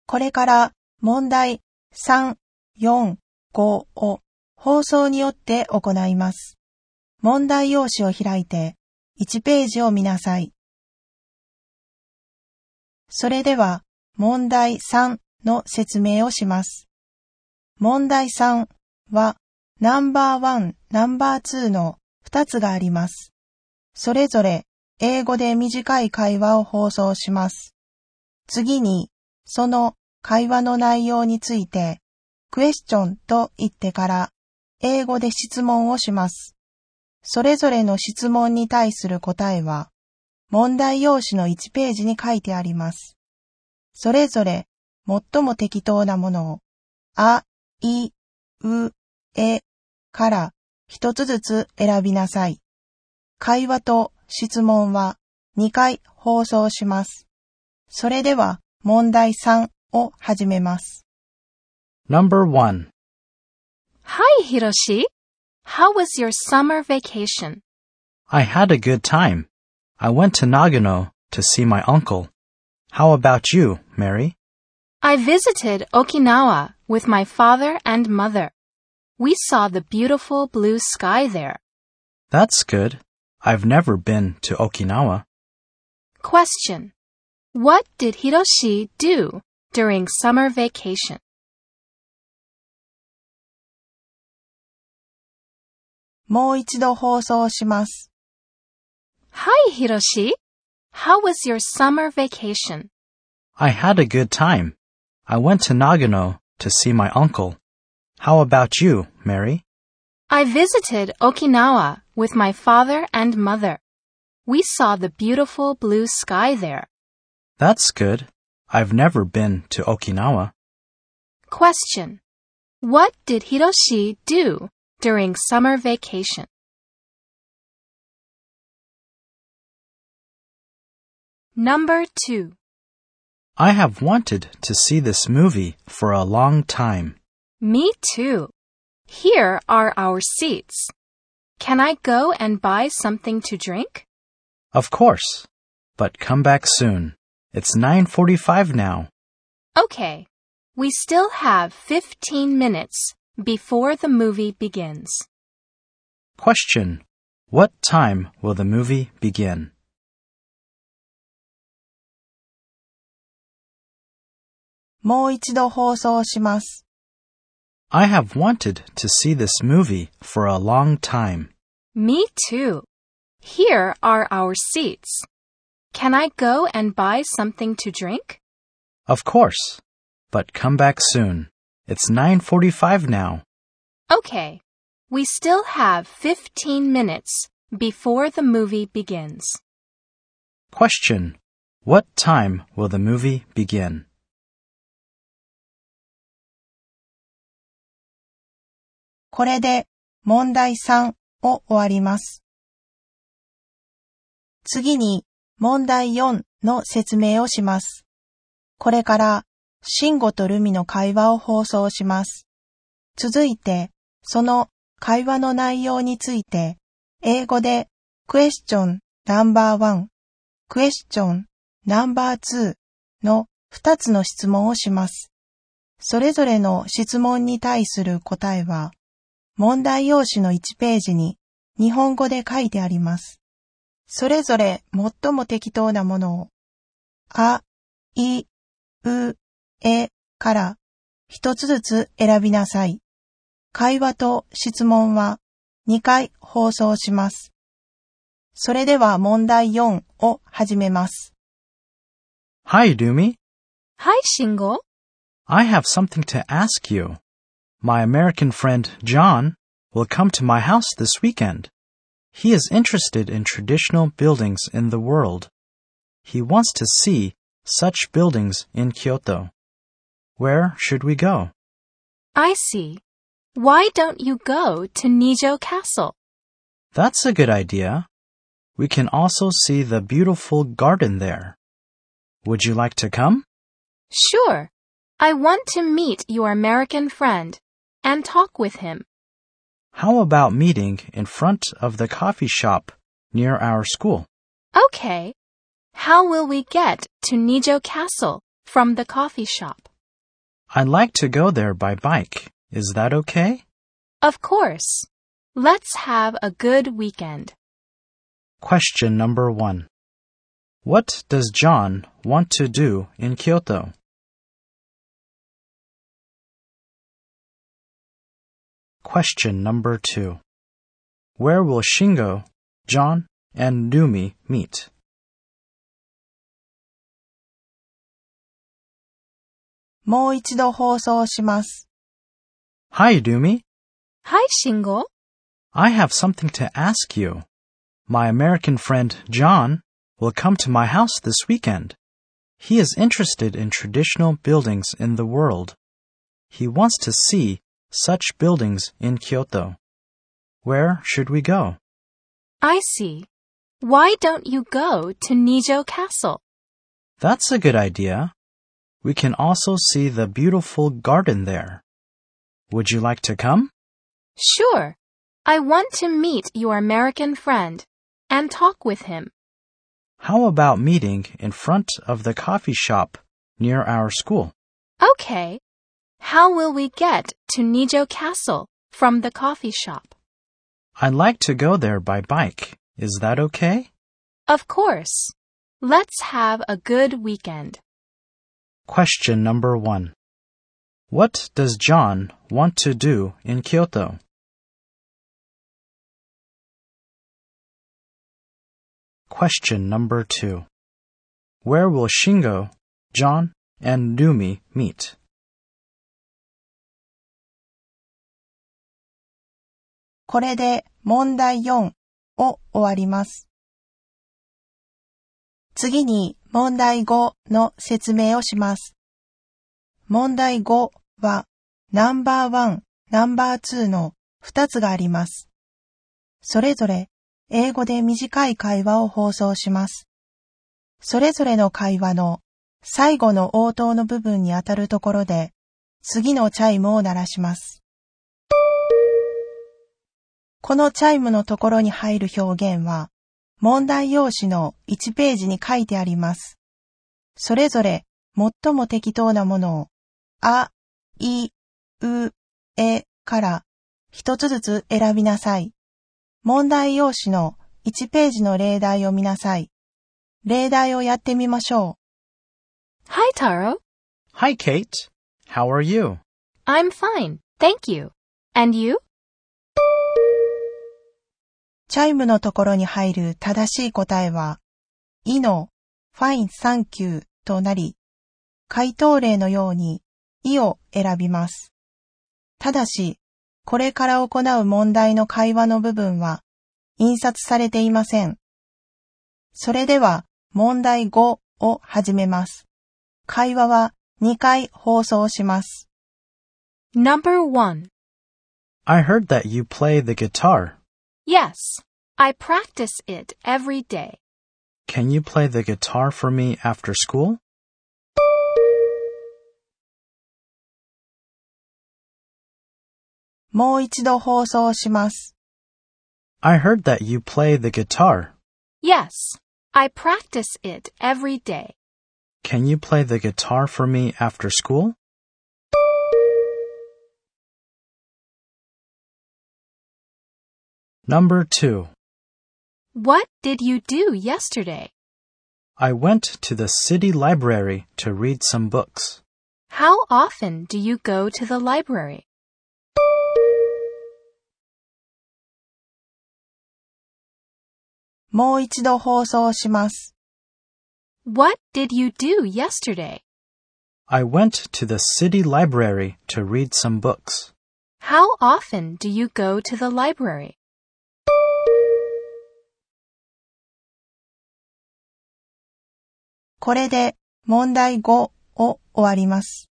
これから問題3、4、5を放送によって行います。問題用紙を開いて1ページを見なさい。それでは問題3の説明をします。問題3はナンバー1、ナンバー2の2つがあります。それぞれ英語で短い会話を放送します。次にその会話の内容についてクエスチョンと言ってから英語で質問をします。それぞれの質問に対する答えは問題用紙の1ページに書いてあります。それぞれ最も適当なものをあ、い、う、えから一つずつ選びなさい。会話と質問は2回放送します。それでは問題3を始めます。 Number 1. Hi, Hiroshi. How was your summer vacation? I had a good time. I went to Nagano to see my uncle. How about you, Mary? I visited Okinawa with my father and mother. We saw the beautiful blue sky there. That's good. I've never been to Okinawa. Question. What did Hiroshi do during summer vacation? もう一度放送します。 Hi, Hiroshi. How was your summer vacation? I had a good time. I went to Nagano to see my uncle. How about you, Mary? I visited Okinawa with my father and mother. We saw the beautiful blue sky there. That's good. I've never been to Okinawa. Question. What did Hiroshi do during summer vacation? 2. I have wanted to see this movie for a long time. Me too. Here are our seats. Can I go and buy something to drink? Of course. But come back soon. It's 9:45 now. Okay. We still have 15 minutes before the movie begins. Question. What time will the movie begin? もう一度放送します。 I have wanted to see this movie for a long time. Me too. Here are our seats. Can I go and buy something to drink? Of course. But come back soon. It's 9:45 now. Okay. We still have 15 minutes before the movie begins. Question. What time will the movie begin? これで問題3を終わります。次に問題4の説明をします。これから慎吾とルミの会話を放送します。続いてその会話の内容について英語でクエスチョンナンバー1、クエスチョンナンバー2の2つの質問をします。それぞれの質問に対する答えは問題用紙の1ページに日本語で書いてあります。それぞれ最も適当なものをあ、い、う、えから一つずつ選びなさい。会話と質問は2回放送します。それでは問題4を始めます。 Hi, Lumi. Hi, Shingo. I have something to ask you. My American friend, John, will come to my house this weekend. He is interested in traditional buildings in the world. He wants to see such buildings in Kyoto. Where should we go? I see. Why don't you go to Nijo Castle? That's a good idea. We can also see the beautiful garden there. Would you like to come? Sure. I want to meet your American friend and talk with him. How about meeting in front of the coffee shop near our school? Okay. How will we get to Nijo Castle from the coffee shop? I'd like to go there by bike. Is that okay? Of course. Let's have a good weekend. Question number 1. What does John want to do in Kyoto? Question number 2. Where will Shingo, John, and Numi meet? もう一度放送します。 Hi, Numi. Hi, Shingo. I have something to ask you. My American friend, John, will come to my house this weekend. He is interested in traditional buildings in the world. He wants to see such buildings in Kyoto. Where should we go? I see. Why don't you go to Nijo Castle? That's a good idea. We can also see the beautiful garden there. Would you like to come? Sure. I want to meet your American friend and talk with him. How about meeting in front of the coffee shop near our school? Okay. How will we get to Nijo Castle from the coffee shop? I'd like to go there by bike. Is that okay? Of course. Let's have a good weekend. Question number 1. What does John want to do in Kyoto? Question number 2. Where will Shingo, John, and Numi meet? 「これで問題4を終わります。次に問題5の説明をします。問題5はナンバー1、ナンバー2の2つがあります。それぞれ英語で短い会話を放送します。それぞれの会話の最後の応答の部分にあたるところで次のチャイムを鳴らします。このチャイムのところに入る表現は問題用紙の1ページに書いてあります。それぞれ最も適当なものをあ、い、う、えから一つずつ選びなさい。問題用紙の1ページの例題を見なさい。例題をやってみましょう。 Hi, Taro. Hi, Kate. How are you? I'm fine. Thank you. And you? チャイムのところに入る正しい答えは、いの Fine, Thank you となり、回答例のようにいを選びます。ただし、これから行う問題の会話の部分は印刷されていません。それでは問題5を始めます。会話は2回放送します。 Number 1. I heard that you play the guitar. Yes, I practice it every day. Can you play the guitar for me after school? もう一度放送します。 I heard that you play the guitar. Yes, I practice it every day. Can you play the guitar for me after school? Number 2. What did you do yesterday? I went to the city library to read some books. How often do you go to the library? もう一度放送します。 What did you do yesterday? I went to the city library to read some books. How often do you go to the library? これで問題5を終わります。